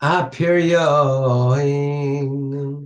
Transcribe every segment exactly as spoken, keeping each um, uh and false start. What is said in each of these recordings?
Aperion.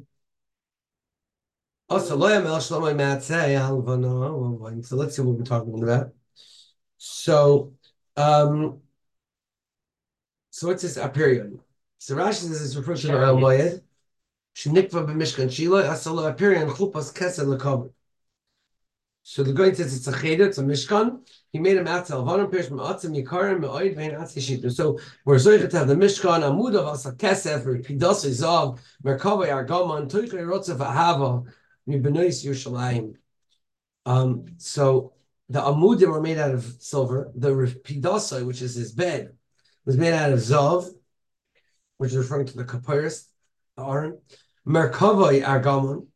Also, lo yamel shlomo matzeh al v'no. So let's see what we're talking about. So, um, so what's this aperion? So Rashi says it's referring to the Oil Moed. Shenikva b'mishkan shilo asalo aperion chupas kesed lekavod. So the guy says it's a cheder, it's a mishkan. He made a matzah alvanim perish ma'atzim yikarim me'oid vein atzi shitu. So we're zoichet to have the mishkan amud of asa kesef or pidas zav merkavay argaman tuichlei rotzev ahava mibenois Yerushalayim. Um, so the amudim were made out of silver. The pidasa, which is his bed, was made out of zav, which is referring to the kapiris, the aron. Merkavay argaman,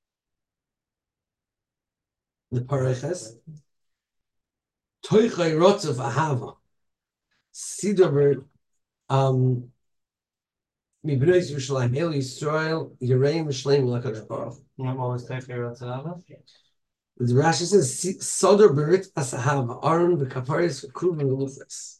the pareches. Toichlei rotzev ahava. Cedar bird, um, Mibnei Yerushalayim, El Yisrael, Yereim Yisraelim Lekadosh Baruch. What was Tefer Ratzava? The Rashi says, Sodar bird Asahava, Aaron v'Kaparis v'Kruv v'Lufas.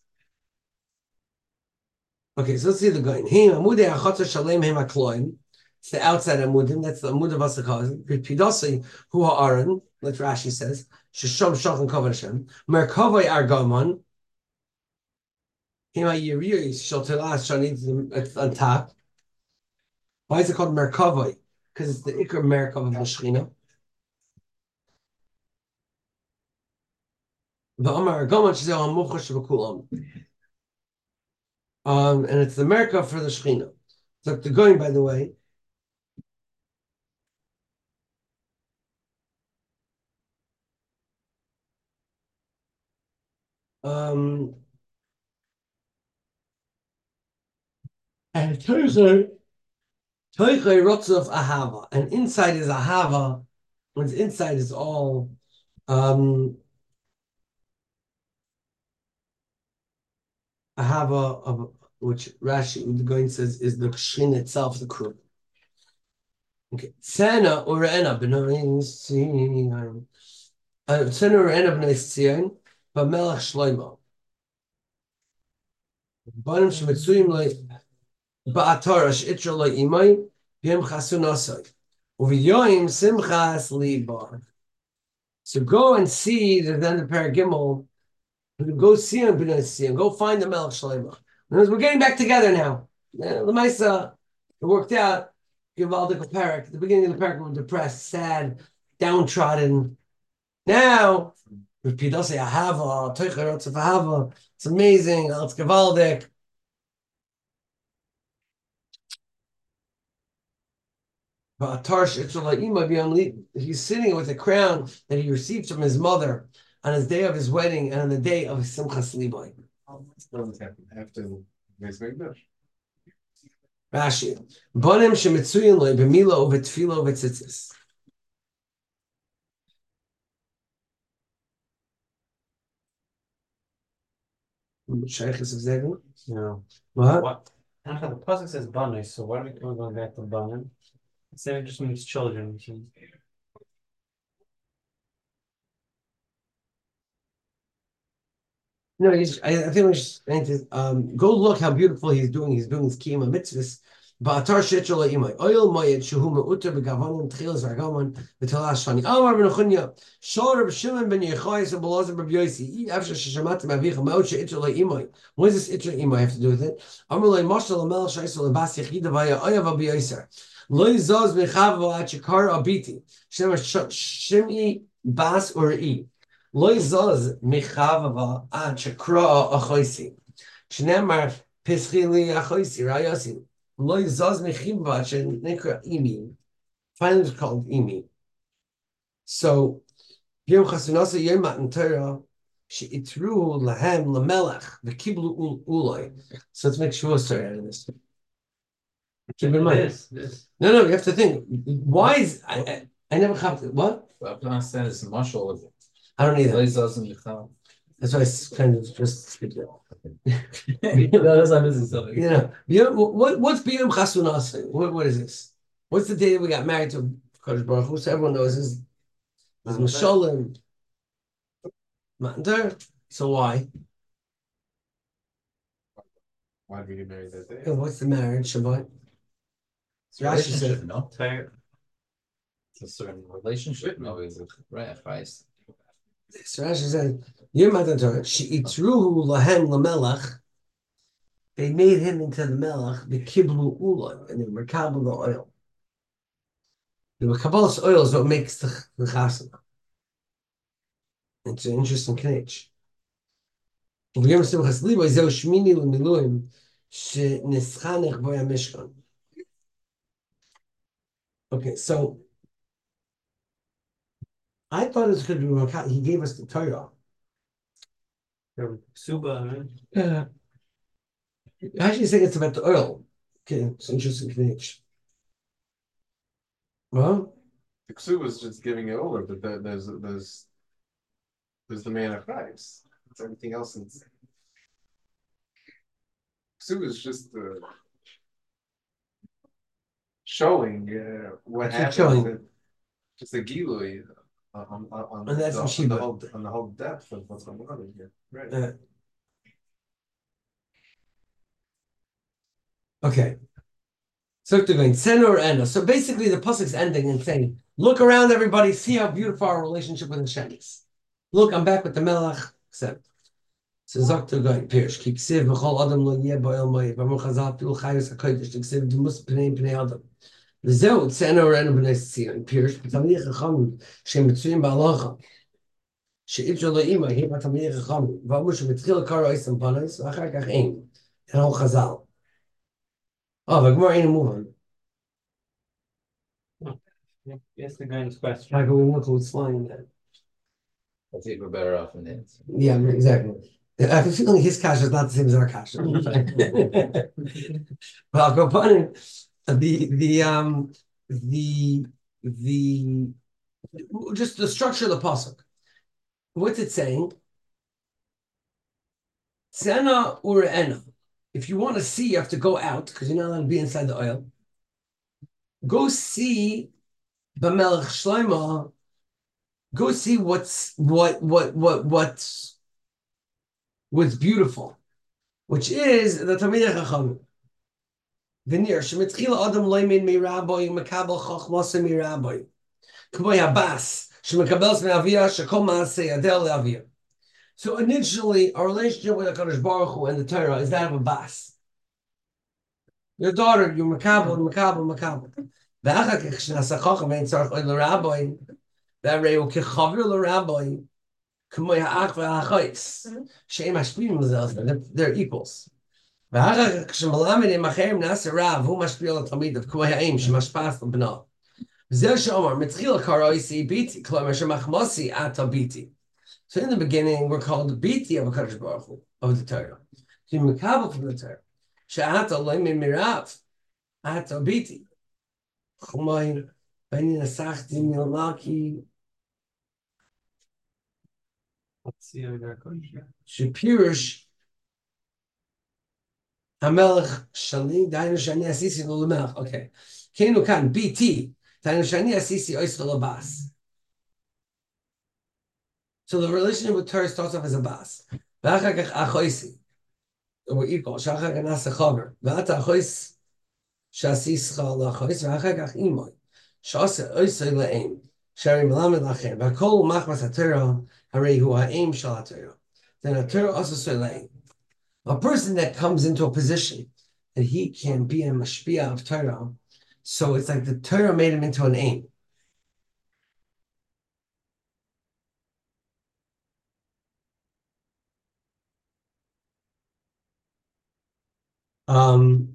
Okay, so let's see the guy. Him Amudei Achotzer Shalem Hem Akloim. It's the outside Amudim. That's the Amud of Asakaz. Pidosei Hu Aaron, like Rashi says, Sheshom Shochan Kavod Hashem. Merkavai Argaman. It's on top. Why is it called Merkavai? Because it's the Iker Merkav of the Shechina. Um, and it's the Merkav for the Shechina. So the going, by the way, um, and it turns out Toichlei Rotzav Ahava, and inside is Ahava. When it's inside is all um, Ahava, of, which Rashi, the going says, is the Shechina itself, the crew. Okay, Tzena Ureena b'nei Tzion. Tzena Ureena b'nei Tzion, b'melech Shlomo. Banim shemetzuim le ba'atorah she'itra le imay b'yem chasun osay u'v'yoyim simchas libar. So go and see the then the paragimel. Go see him, b'nei Tzion. Go find the melech Shlomo. We're getting back together now. The Maisa, it worked out. Givaldik parak. At the beginning of the parak, we were depressed, sad, downtrodden. Now, with Pidosei Ahava, Toicharotz of Ahava, it's amazing. It's Givaldik. But he's sitting with a crown that he received from his mother on his day of his wedding and on the day of his Simchas Liboy. After Beis Mikdash. Rashi, Bonim shemitzuyin loy b'milo u'v'tfilo u'v'tzitzis. Shaykhis of Zevin? No. What? What? I don't know. The pasuk says Banim, so why are we going back to Banim? Instead it just means children. No, he's, I, I think we should um, go look how beautiful he's doing. He's doing his kiyama mitzvahs. Ba'atar she'etshel ha'imay. Oyel moyed shehu me'uter b'gavanim tchilas v'argaman v'talash shani. Amar v'nechunya. Shor Reb Shimon ben Yechai and Belazar ben Yosi. After sheshamatim avicha ma'ut she'etshel ha'imay. What does this etshel ha'imay have to do with it? Amar loy mashal ha'melech sh'aisel lebas yechida v'aya oyav ha'biyoser. Loy zaz mechav v'at shekar abiti. Shem shim'i bas uri. Loy zaz mechavava ad shekra achoisi. Shnemar pischili achoisi rayasi. Loy zaz mechivva shenikra imi. Finally, it's called imi. So, Yom Chasunasa Yom Matan Torah sheitru lahem lamelech v'kiblu ulay. So let's make sure story out of this. Keep in mind. This, this. No, no, you have to think. Why is I? I, I never have to. What? I don't understand. It's a mushal of it. I don't either. That's why I kind of just you know. That's I'm missing something. You know, what what's Biyom Chasunasa? What what is this? What's the day that we got married to Kodesh Baruch Hu? So everyone knows is is Mashalim Matan Torah. So why? Why did we get married that day? And what's the marriage, Shabbat? It's Rashi relationship, said- no? Fair. It's a certain relationship, no, is it? Right, Christ. So Rashi said, "Yom Torah she'itruhu lahem lamelach." They made him into the melech, the kiblu ulon, and they were kabel the oil. The kabbalah's oil is what makes the, the chasana. It's an interesting knitch. Okay, so I thought it could be he gave us the Torah. The Suba, right? Yeah. Actually, saying it's about the oil. Okay, it's interesting knitch. Well, The Ksu was just giving it over, but the, there's there's there's the man of Christ. It's everything else. It's Ksu is just uh, showing uh, what What's it happens. showing? uh, Just a gilui on, on, on, And that's the, what she on, the would- whole, on the whole depth of what's going on in here. Right. uh, okay. So they're going Sena or Ena. So basically, the pasuk's ending and saying, "Look around, everybody. See how beautiful our relationship with Hashem is. Look, I'm back with the Melech." Except, so Zakta going Pirish. Ki ksiv v'chol adam lo yeh bo'el moed. V'amor chazal pilu chayus hakodesh. Ksiv d'mus pnei pnei adam. V'zeu Sena or Ena b'nei Tzion. Pirish b'tamiyach chachamim shem mitzuyim ba'alacha. שאי-אפשר לאימא, היא בתלמידי חכמים, ואמרו שמתחיל קרא עשם פנס, ואחר כך אין. אין הוא חז"ל. Oh, והגמר אין מובן. Yes, the guy's question. How can we look what's flying that? I think we're better off in it. Yeah, exactly. I have a feeling his cash is not the same as our cash. But I'll go upon it. The, the, um, the, the, just the structure of the pasuk. What's it saying? Sena or Ena. If you want to see, you have to go out because you're not allowed to be inside the oil. Go see B'melech Shlomo. Go see what's what what what what's what's beautiful, which is the Talmidei Chachamim. V'nir shemitchila adam loimin miraboi mekabel chachmasa miraboi. K'moy habas shemekabels me'aviyah shekol maaseh yadel le'aviyah. So initially, our relationship with HaKadosh Baruch Hu and the Torah is that of a bas. Your daughter, you makabel, makabel, makabel. V'achar kech shenasa chacham ein tzarech oy l'raboi, v'areu kechaver l'raboi, k'moy ha'ach v'ha'achais, she'em hashpiyim l'zel, they're equals. V'achar kech shemalamed im acherim nasa rav, hu mashpiyah l'talmidav, k'moy ha'im shemashpas l'bnav. V'zeh she'omar, mitzchila karo isi biti, klomer shemachmosi ata biti. So in the beginning, we're called the biti of HaKadosh Baruch Hu, of the Torah. So you makabel from the Torah. She'ata loimin mirav, ata biti. Chumay, b'ni nasachti milmaki, Let's see how that goes. shepirush, hamelech shali, dainu shani asisi lo lemelech. Okay. Keinu kan, biti, dainu shani asisi ois lo labas. So the relationship with Torah starts off as a bas. V'achar kach achoisi. We're equal. Shachar kach nasa chaver. V'ata achois shasischa l'achois. V'achar kach imoy. Shasa oisay le'eim. Shari melamed lachem. V'akol machmas ha-Torah harei hu ha'eim shal ha-Torah. Then ha-Torah also say le'eim. A person that comes into a position that he can be a mashpia of Torah, so it's like the Torah made him into an aim. Um,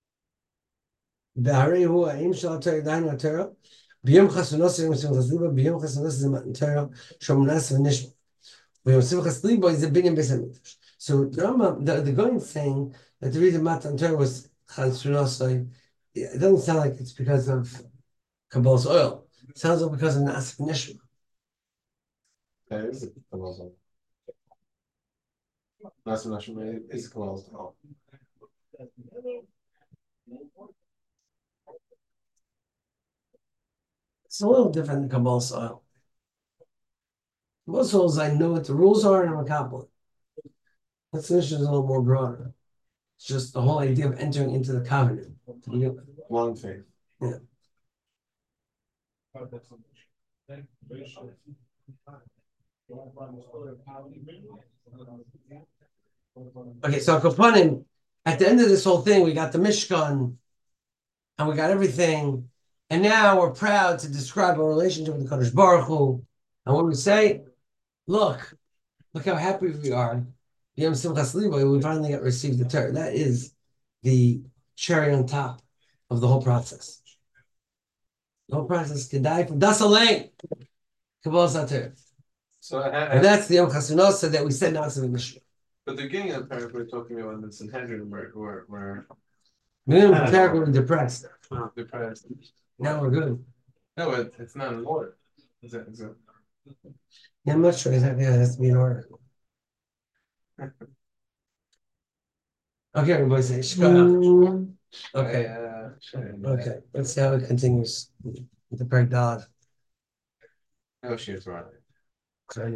והרי הוא האם של התורה, דהיינו התורה, ביום חסונות של שמחת ליבו, ביום חסונות זה מתן תורה, שומנס ונשמע. ביום שמחת ליבו זה בניין בית המקדש. So the, the, the going saying that the reason Matan Torah was Chansunosai, it doesn't sound like it's because of Kabbalah's oil. It sounds like because of Nasif Nishma. That is a Kabbalah's. That's what is Kabbalah's. It's a little different than Kabbalah's oil. Most oils, I know what the rules are and I'm a Kabbalah. That's is a little more broader. It's just the whole idea of entering into the covenant. To begin with. Long faith. Yeah. Okay, so Kapanim, at the end of this whole thing, we got the Mishkan, and we got everything, and now we're proud to describe our relationship with the Kadosh Baruch Hu. And what we say, look, look how happy we are. Yom Simchas Libo, we finally got received the Torah. That is the cherry on top of the whole process. The whole process can die from Das Alain. Kabbalah Satir. So I, I, And that's the Yom Chasunosa that we said now to the Mishnah. but the beginning of the parak we're talking about in the Sanhedrin where where where We didn't prepare, we were depressed. depressed. Now we're good. No, it, it's not in order. Is it, is it? Yeah, I'm not sure exactly how it has to be in order. Okay, everybody say Shkaya. Okay. Uh, sure. Okay, let's see how it continues with the Perek Dad. No, she's right. So